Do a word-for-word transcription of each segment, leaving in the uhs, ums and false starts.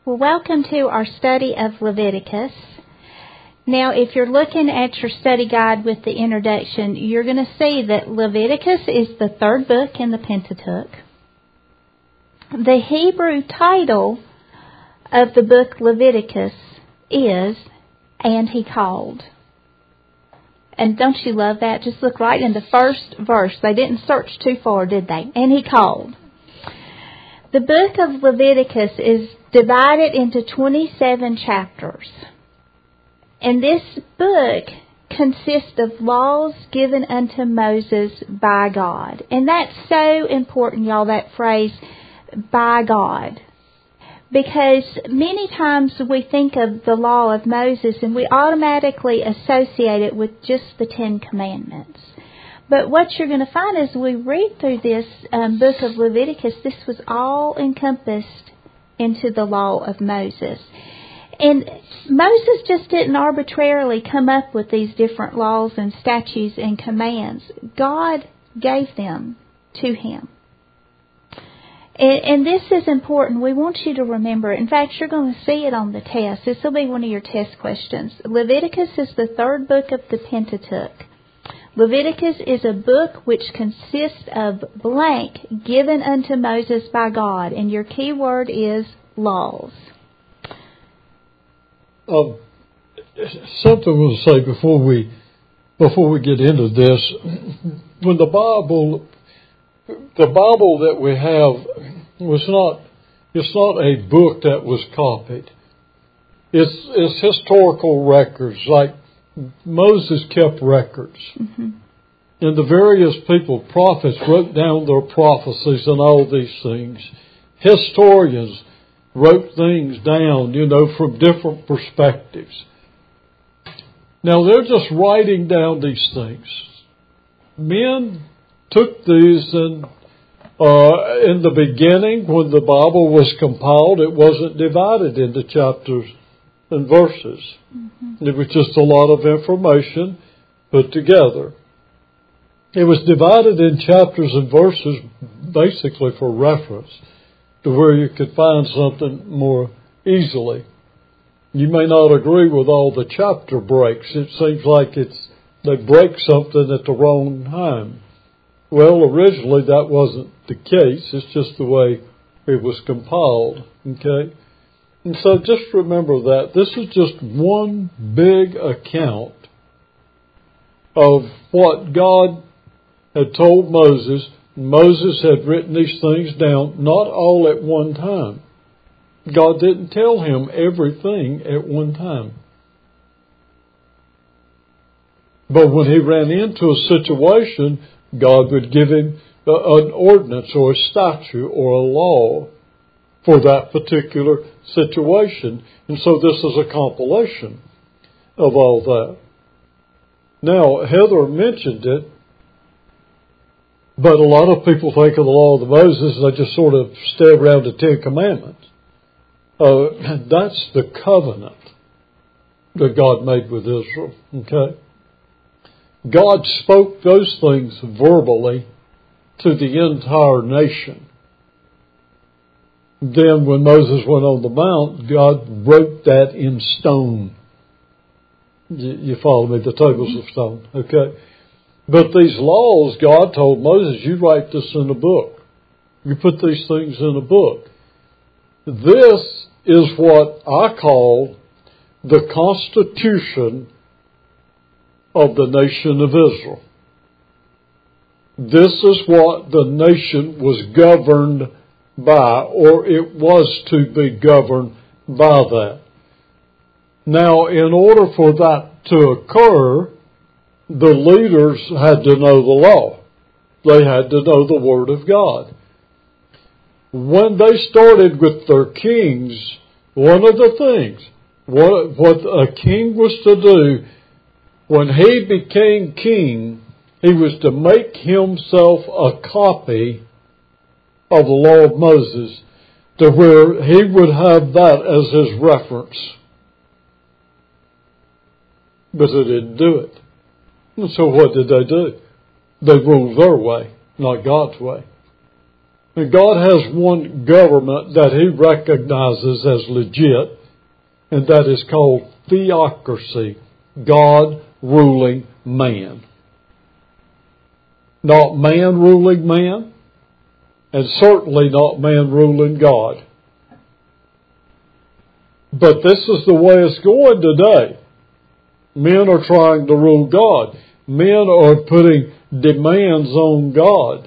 Well, welcome to our study of Leviticus. Now, if you're looking at your study guide with the introduction, you're going to see that Leviticus is the third book in the Pentateuch. The Hebrew title of the book Leviticus is, "And He Called." And don't you love that? Just look right in the first verse. They didn't search too far, did they? And He called. The book of Leviticus is divided into twenty-seven chapters. And this book consists of laws given unto Moses by God. And that's so important, y'all, that phrase, by God. Because many times we think of the law of Moses and we automatically associate it with just the Ten Commandments. But what you're going to find as we read through this um, book of Leviticus, this was all encompassed into the law of Moses. And Moses just didn't arbitrarily come up with these different laws and statutes and commands. God gave them to him. And, and this is important. We want you to remember. In fact, you're going to see it on the test. This will be one of your test questions. Leviticus is the third book of the Pentateuch. Leviticus is a book which consists of blank given unto Moses by God. And your key word is laws. Um, something we'll say before we before we get into this. When the Bible, the Bible that we have was not, it's not a book that was copied. It's it's historical records, like Moses kept records. Mm-hmm. And the various people, prophets, wrote down their prophecies and all these things. Historians wrote things down, you know, from different perspectives. Now, they're just writing down these things. Men took these and uh, in the beginning, when the Bible was compiled, it wasn't divided into chapters and verses. Mm-hmm. It was just a lot of information put together. It was divided in chapters and verses basically for reference, to where you could find something more easily. You may not agree with all the chapter breaks. It seems like it's they break something at the wrong time. Well, originally that wasn't the case. It's just the way it was compiled. Okay? And so just remember that. This is just one big account of what God had told Moses. Moses had written these things down, not all at one time. God didn't tell him everything at one time. But when he ran into a situation, God would give him an ordinance or a statute or a law for that particular situation. And so this is a compilation of all that. Now, Heather mentioned it, but a lot of people think of the law of Moses and they just sort of stay around the Ten Commandments. Uh, that's the covenant that God made with Israel. Okay? God spoke those things verbally to the entire nation. Then when Moses went on the mount, God wrote that in stone. You, you follow me? The tables of stone. Okay? But these laws, God told Moses, you write this in a book. You put these things in a book. This is what I call the Constitution of the nation of Israel. This is what the nation was governed by, or it was to be governed by that. Now, in order for that to occur, the leaders had to know the law. They had to know the Word of God. When they started with their kings, one of the things, what, what a king was to do, when he became king, he was to make himself a copy of the law of Moses, to where he would have that as his reference. But they didn't do it. And so what did they do? They ruled their way, not God's way. And God has one government that He recognizes as legit, and that is called theocracy. God ruling man. Not man ruling man, and certainly not man ruling God. But this is the way it's going today. Men are trying to rule God. Men are putting demands on God.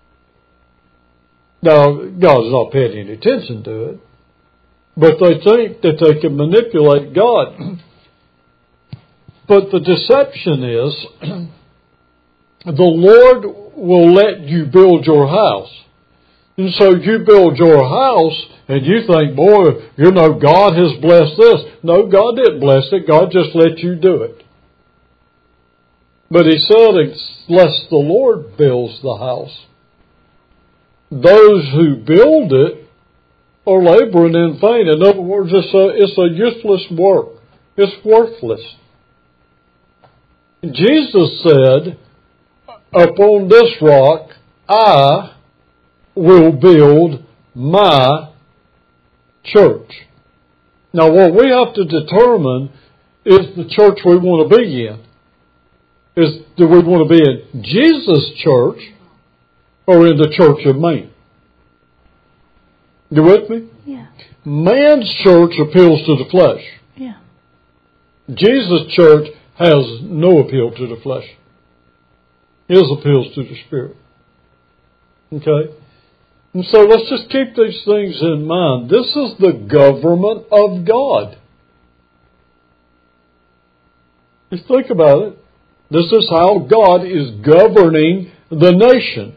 Now, God's not paying any attention to it, but they think that they can manipulate God. But the deception is, the Lord will let you build your house. And so you build your house and you think, boy, you know, God has blessed this. No, God didn't bless it. God just let you do it. But He said, unless the Lord builds the house, those who build it are laboring in vain. In other words, it's a, it's a useless work. It's worthless. Jesus said, upon this rock, I will build my church. Now, what we have to determine is the church we want to be in. Is, do we want to be in Jesus' church or in the church of man? You with me? Yeah. Man's church appeals to the flesh. Yeah. Jesus' church has no appeal to the flesh. His appeals to the Spirit. Okay? And so let's just keep these things in mind. This is the government of God. Just think about it. This is how God is governing the nation.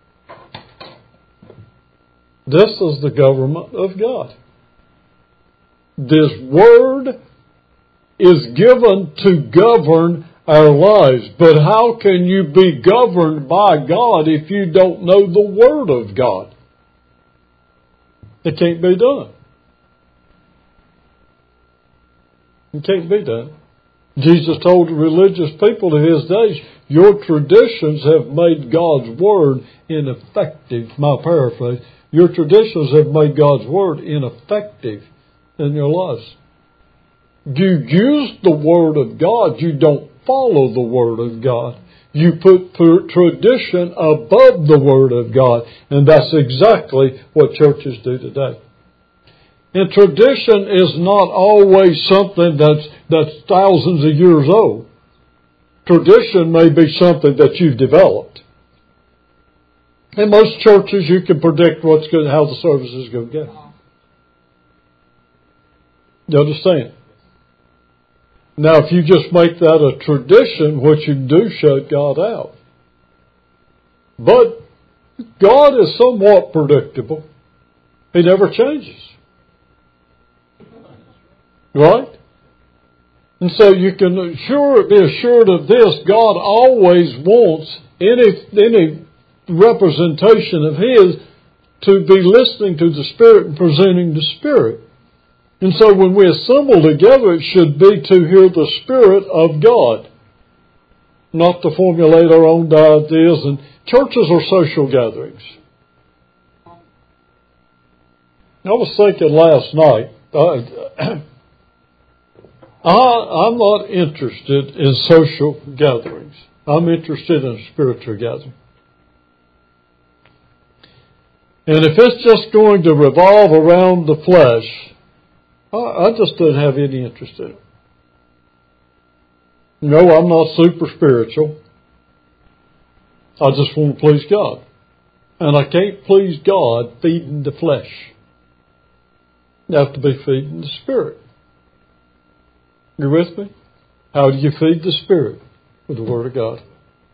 This is the government of God. This Word is given to govern our lives. But how can you be governed by God if you don't know the Word of God? It can't be done. It can't be done. Jesus told the religious people of His days, your traditions have made God's Word ineffective. My paraphrase. Your traditions have made God's Word ineffective in your lives. You use the Word of God. You don't follow the Word of God. You put tradition above the Word of God. And that's exactly what churches do today. And tradition is not always something that's, that's thousands of years old. Tradition may be something that you've developed. In most churches, you can predict what's going, how the service is going to go. You understand? Now, if you just make that a tradition, what you do shut God out. But God is somewhat predictable. He never changes. Right? And so you can sure be assured of this. God always wants any, any representation of His to be listening to the Spirit and presenting the Spirit. And so when we assemble together, it should be to hear the Spirit of God, not to formulate our own ideas. And churches are social gatherings. I was thinking last night, I, I, I'm not interested in social gatherings. I'm interested in a spiritual gathering. And if it's just going to revolve around the flesh, I just don't have any interest in it. No, I'm not super spiritual. I just want to please God. And I can't please God feeding the flesh. You have to be feeding the Spirit. You with me? How do you feed the Spirit? With the Word of God.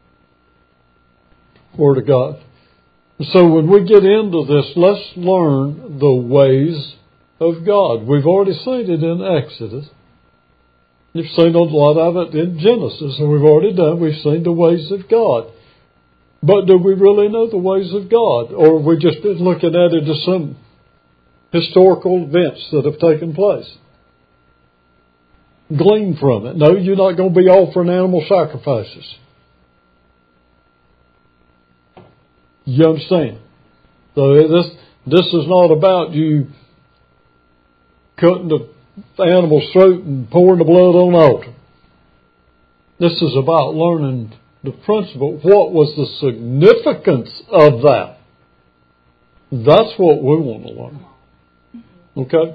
Word of God. And so when we get into this, let's learn the ways of God. We've already seen it in Exodus. You've seen a lot of it in Genesis, and we've already done. We've seen the ways of God. But do we really know the ways of God? Or have we just been looking at it as some historical events that have taken place? Glean from it. No, you're not going to be offering animal sacrifices. You understand? So this this is not about you cutting the animal's throat and pouring the blood on the altar. This is about learning the principle. What was the significance of that? That's what we want to learn. Okay?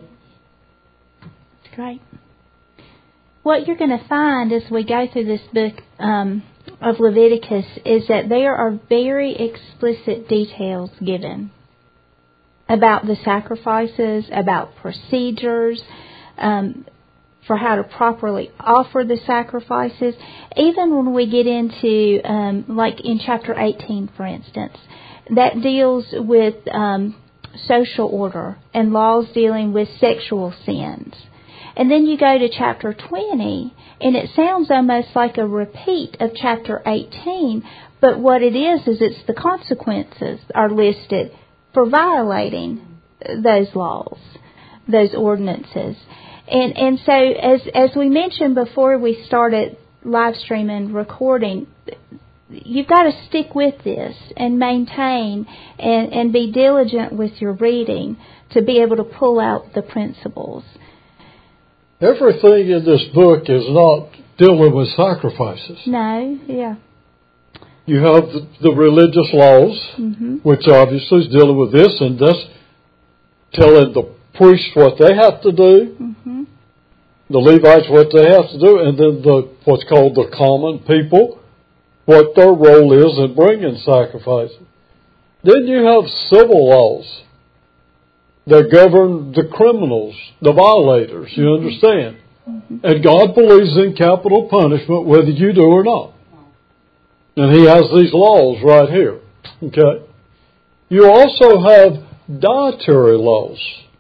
Great. What you're going to find as we go through this book um, of Leviticus is that there are very explicit details given about the sacrifices, about procedures, um, for how to properly offer the sacrifices. Even when we get into, um, like in chapter eighteen, for instance, that deals with um, social order and laws dealing with sexual sins. And then you go to chapter twenty, and it sounds almost like a repeat of chapter eighteen, but what it is is it's the consequences are listed for violating those laws, those ordinances. And and so as as we mentioned before we started live streaming recording, you've got to stick with this and maintain and, and be diligent with your reading to be able to pull out the principles. Everything in this book is not dealing with sacrifices. No, yeah. You have the, the religious laws, mm-hmm. which obviously is dealing with this, and that's telling the priests what they have to do, mm-hmm. the Levites what they have to do, and then the what's called the common people, what their role is in bringing sacrifices. Then you have civil laws that govern the criminals, the violators, you mm-hmm. understand? Mm-hmm. And God believes in capital punishment whether you do or not. And He has these laws right here. Okay? You also have dietary laws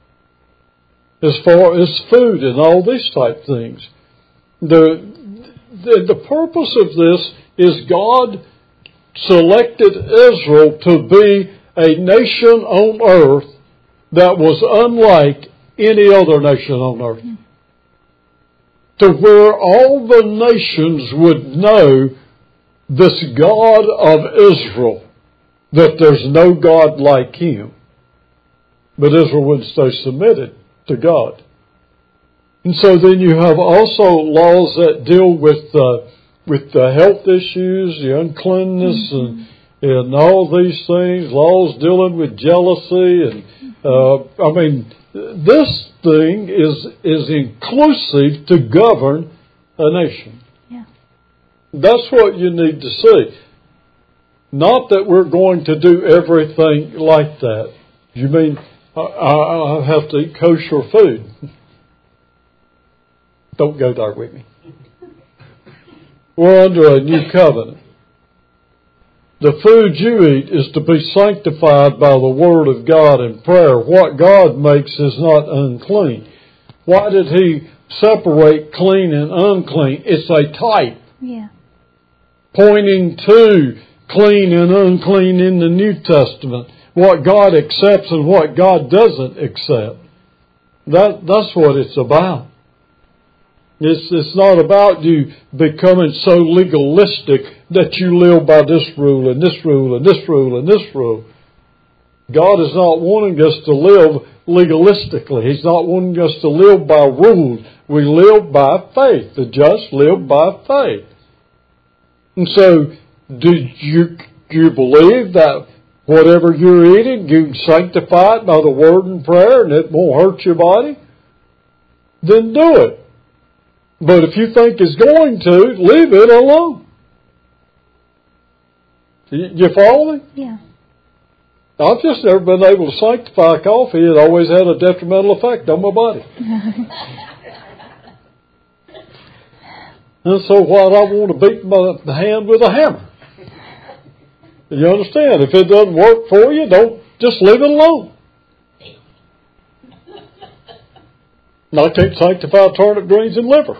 as far as food and all these type things. The, the, the purpose of this is God selected Israel to be a nation on earth that was unlike any other nation on earth. To where all the nations would know this God of Israel, that there's no God like Him. But Israel wouldn't stay submitted to God. And so then you have also laws that deal with uh, with the health issues, the uncleanness, mm-hmm. and, and all these things, laws dealing with jealousy. And uh, I mean, this thing is is inclusive to govern a nation. Yeah. That's what you need to see. Not that we're going to do everything like that. You mean I, I, I have to eat kosher food? Don't go there with me. We're under a new covenant. The food you eat is to be sanctified by the Word of God and prayer. What God makes is not unclean. Why did He separate clean and unclean? It's a type. Yeah. Pointing to clean and unclean in the New Testament. What God accepts and what God doesn't accept. That, that's what it's about. It's, it's not about you becoming so legalistic that you live by this rule and this rule and this rule and this rule. God is not wanting us to live legalistically. He's not wanting us to live by rules. We live by faith. The just live by faith. And so, do you, do you believe that whatever you're eating, you can sanctify it by the Word and prayer and it won't hurt your body? Then do it. But if you think it's going to, leave it alone. You follow me? Yeah. I've just never been able to sanctify coffee. It always had a detrimental effect on my body. And so what, I want to beat my hand with a hammer. You understand? If it doesn't work for you, don't just leave it alone. And I can't sanctify turnip greens and liver.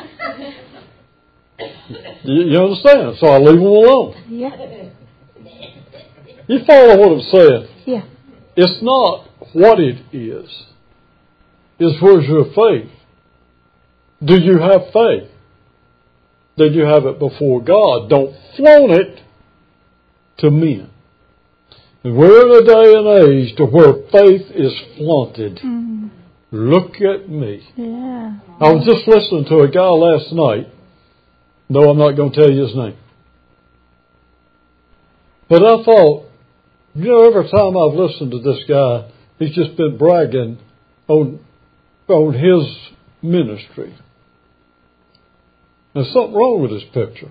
You, you understand? So I leave them alone. Yeah. You follow what I'm saying? Yeah. It's not what it is. It's where's your faith. Do you have faith? Then you have it before God. Don't flaunt it to men. And we're in a day and age to where faith is flaunted. Mm. Look at me. Yeah. I was just listening to a guy last night. No, I'm not going to tell you his name. But I thought, you know, every time I've listened to this guy, he's just been bragging on, on his ministry. There's something wrong with his picture.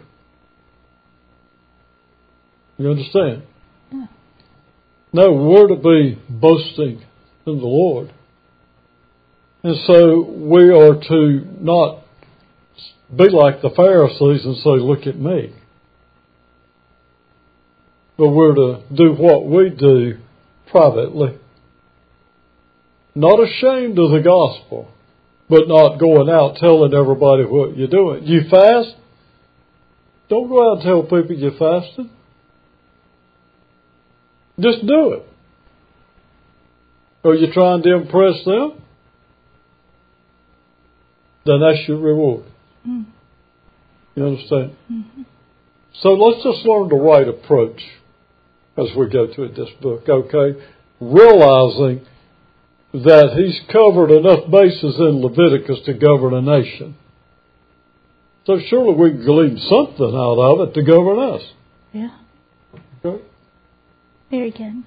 You understand? Yeah. No, we're to be boasting in the Lord. And so we are to not be like the Pharisees and say, look at me. But we're to do what we do privately. Not ashamed of the gospel, but not going out telling everybody what you're doing. You fast? Don't go out and tell people you're fasting. Just do it. Are you trying to impress them? Then that's your reward. Mm. You understand? Mm-hmm. So let's just learn the right approach as we go through this book, okay? Realizing that he's covered enough bases in Leviticus to govern a nation. So surely we can glean something out of it to govern us. Yeah. Okay? Very good.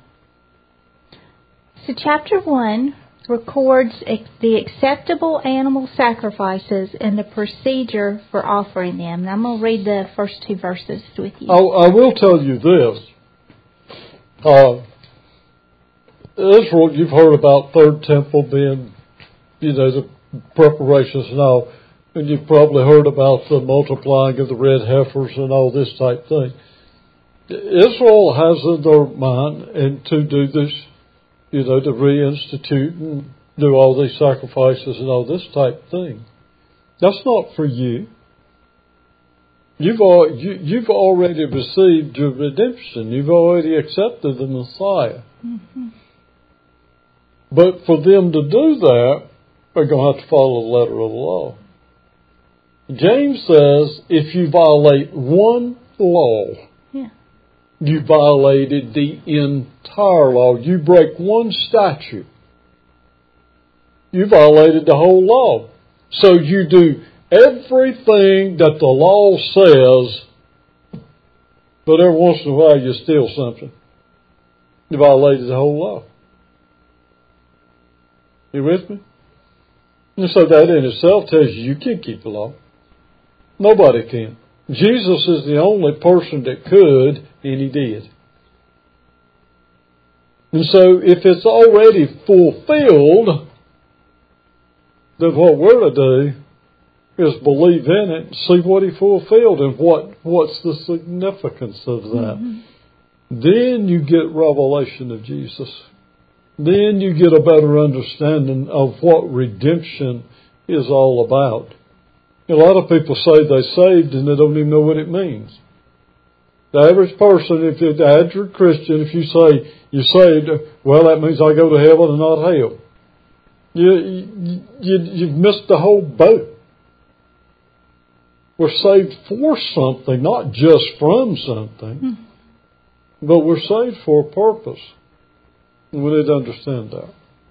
So chapter one records the acceptable animal sacrifices and the procedure for offering them. And I'm going to read the first two verses with you. I, I will tell you this. Uh, Israel, you've heard about Third Temple being, you know, the preparations and all. And you've probably heard about the multiplying of the red heifers and all this type thing. Israel has in their mind and to do this, you know, to reinstitute and do all these sacrifices and all this type thing. That's not for you. You've al- you, you've already received your redemption. You've already accepted the Messiah. Mm-hmm. But for them to do that, they're going to have to follow the letter of the law. James says if you violate one law, yeah. you violated the entire law. You break one statute, you violated the whole law. So you do everything that the law says, but every once in a while you steal something. You violated the whole law. You with me? And so that in itself tells you you can't keep the law. Nobody can. Jesus is the only person that could, and he did. And so if it's already fulfilled, then what we're to do is believe in it and see what he fulfilled and what, what's the significance of that. Mm-hmm. Then you get revelation of Jesus. Then you get a better understanding of what redemption is all about. A lot of people say they're saved and they don't even know what it means. The average person, if you're the average Christian, if you say you're saved, well, that means I go to heaven and not hell. You, you, you've missed the whole boat. We're saved for something, not just from something, hmm. but we're saved for a purpose. And we need to understand that.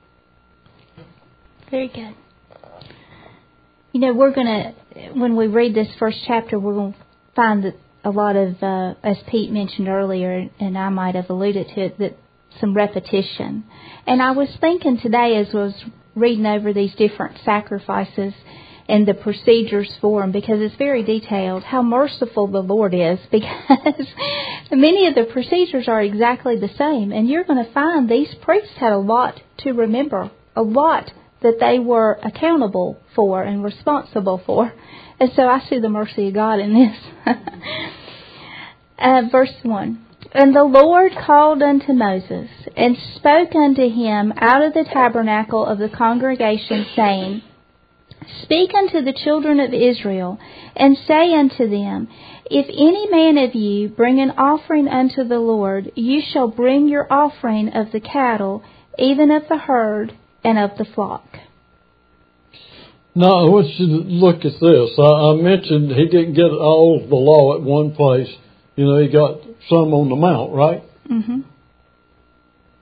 Very good. You know, we're going to, when we read this first chapter, we're going to find that a lot of, uh, as Pete mentioned earlier, and I might have alluded to it, that some repetition. And I was thinking today as I was reading over these different sacrifices and the procedures for them, because it's very detailed, how merciful the Lord is, because many of the procedures are exactly the same. And you're going to find these priests had a lot to remember, a lot that they were accountable for and responsible for. And so I see the mercy of God in this. uh, verse one. And the Lord called unto Moses, and spoke unto him out of the tabernacle of the congregation, saying, Speak unto the children of Israel, and say unto them, If any man of you bring an offering unto the Lord, you shall bring your offering of the cattle, even of the herd, and of the flock. Now, I want you to look at this. I, I mentioned he didn't get all of the law at one place. You know, he got some on the mount, right? Mm-hmm.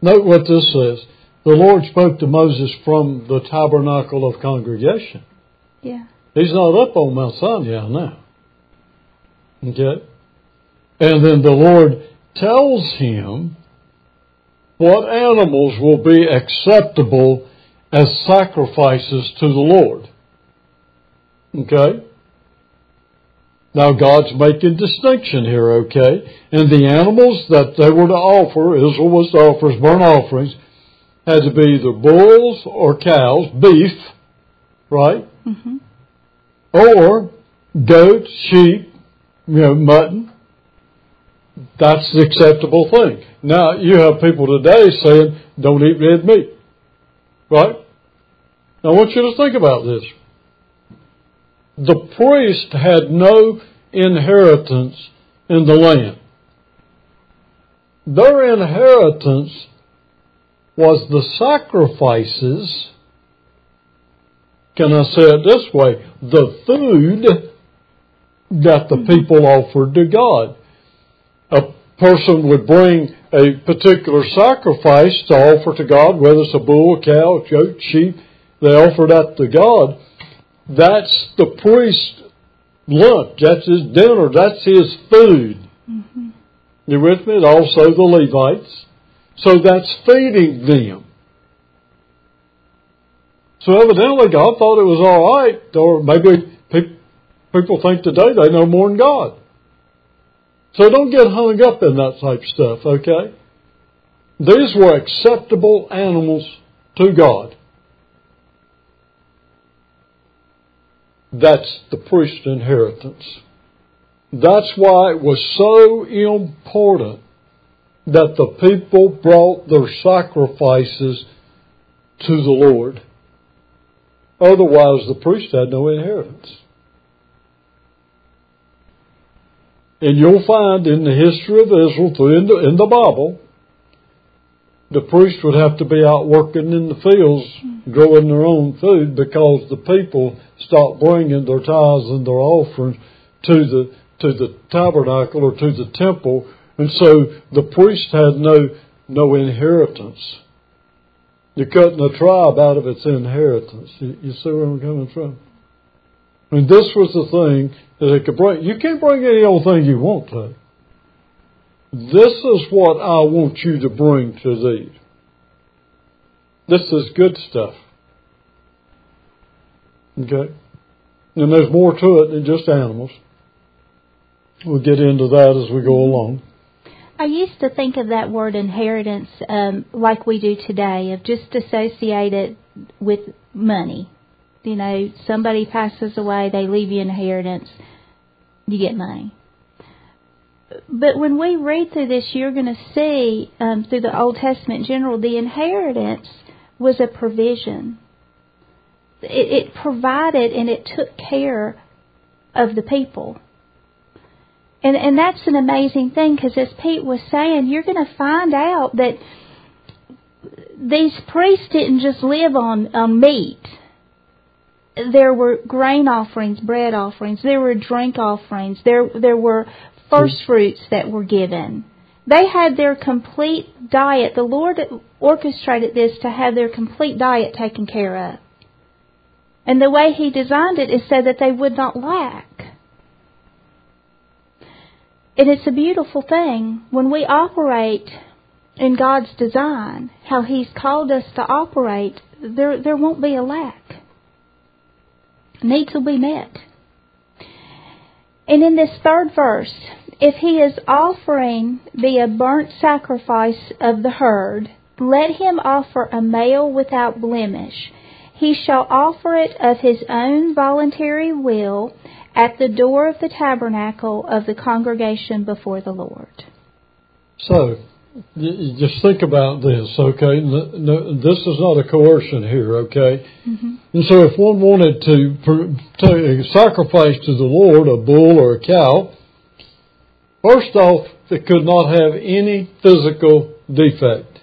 Note what this says. The Lord spoke to Moses from the tabernacle of congregation. Yeah. He's not up on Mount Sinai now. Okay? And then the Lord tells him what animals will be acceptable as sacrifices to the Lord. Okay? Now God's making distinction here, okay? And the animals that they were to offer, Israel was to offer as burnt offerings, had to be either bulls or cows, beef, right? Mm-hmm. Or goats, sheep, you know, mutton. That's the acceptable thing. Now, you have people today saying, don't eat red meat. Right? Now, I want you to think about this. The priest had no inheritance in the land. Their inheritance was the sacrifices, can I say it this way, the food that the people offered to God. A person would bring a particular sacrifice to offer to God, whether it's a bull, a cow, a goat, sheep, they offer that to God. That's the priest's lunch, that's his dinner, that's his food. Mm-hmm. You with me? Also the Levites. So that's feeding them. So evidently God thought it was all right, or maybe pe- people think today they know more than God. So don't get hung up in that type of stuff, okay? These were acceptable animals to God. That's the priest's inheritance. That's why it was so important that the people brought their sacrifices to the Lord. Otherwise, the priest had no inheritance. And you'll find in the history of Israel, through in the, in the Bible, the priest would have to be out working in the fields, growing their own food, because the people stopped bringing their tithes and their offerings to the to the tabernacle or to the temple, and so the priest had no no inheritance. You're cutting a tribe out of its inheritance. You, you see where I'm coming from? I mean, this was the thing that it could bring. You can't bring any old thing you want to. This is what I want you to bring to thee. This is good stuff. Okay? And there's more to it than just animals. We'll get into that as we go along. I used to think of that word inheritance um, like we do today, of just associate it with money. You know, somebody passes away, they leave you inheritance, you get money. But when we read through this, you're going to see, um, through the Old Testament in general, the inheritance was a provision. It, it provided and it took care of the people. And, and that's an amazing thing, because as Pete was saying, you're going to find out that these priests didn't just live on, on meat. There were grain offerings, bread offerings. There were drink offerings. There, there were first fruits that were given. They had their complete diet. The Lord orchestrated this to have their complete diet taken care of. And the way He designed it is so that they would not lack. And it's a beautiful thing when we operate in God's design, how He's called us to operate, there, there won't be a lack. Needs will be met. And in this third verse, if he is offering be a burnt sacrifice of the herd, let him offer a male without blemish. He shall offer it of his own voluntary will at the door of the tabernacle of the congregation before the Lord. So, you just think about this, okay? No, this is not a coercion here, okay? Mm-hmm. And so if one wanted to, to sacrifice to the Lord a bull or a cow, first off, it could not have any physical defect.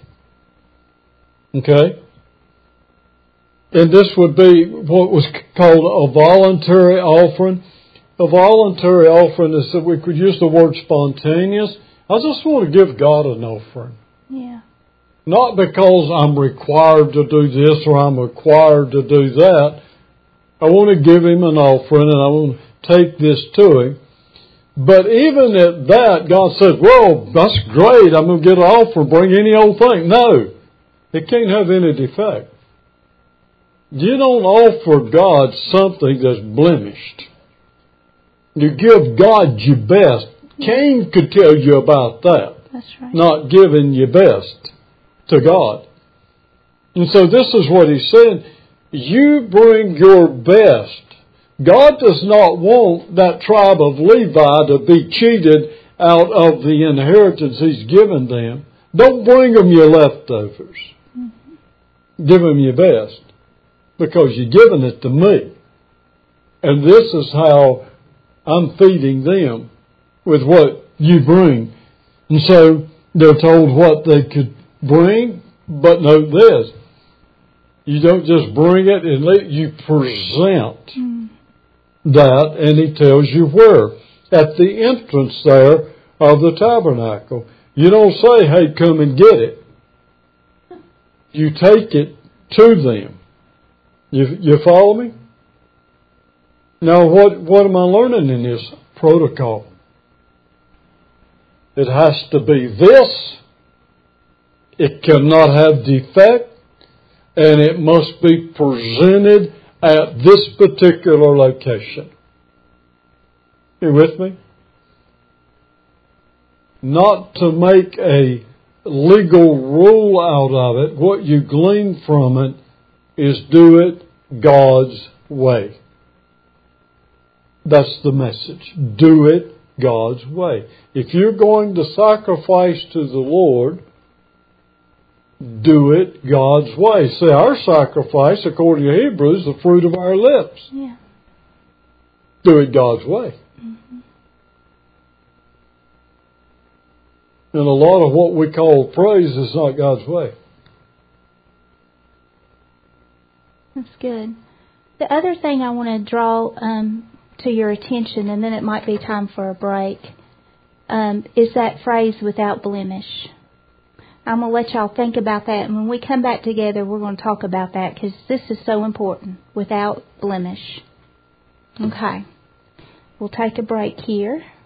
Okay? And this would be what was called a voluntary offering. A voluntary offering is that we could use the word spontaneous. I just want to give God an offering. Yeah. not because I'm required to do this or I'm required to do that. I want to give him an offering and I want to take this to him. But even at that, God says, well, that's great. I'm going to get an offer. Bring any old thing. No. It can't have any defect. You don't offer God something that's blemished. You give God your best. Cain could tell you about that. That's right. Not giving your best to God. And so this is what he's saying. You bring your best. God does not want that tribe of Levi to be cheated out of the inheritance he's given them. Don't bring them your leftovers. Mm-hmm. Give them your best. Because you're giving it to me. And this is how I'm feeding them with what you bring. And so they're told what they could bring, but note this. You don't just bring it and let you present mm. that, and he tells you where. At the entrance there of the tabernacle. You don't say, hey, come and get it. You take it to them. You, you follow me? Now, what, what am I learning in this protocol? It has to be this. It cannot have defect. And it must be presented at this particular location. You with me? Not to make a legal rule out of it. What you glean from it is do it God's way. That's the message. Do it God's way. If you're going to sacrifice to the Lord, do it God's way. See, our sacrifice, according to Hebrews, is the fruit of our lips. Yeah. Do it God's way. Mm-hmm. And a lot of what we call praise is not God's way. That's good. The other thing I want to draw um, to your attention, and then it might be time for a break, um, is that phrase, without blemish. I'm going to let y'all think about that. And when we come back together, we're going to talk about that because this is so important. Without blemish. Okay. We'll take a break here.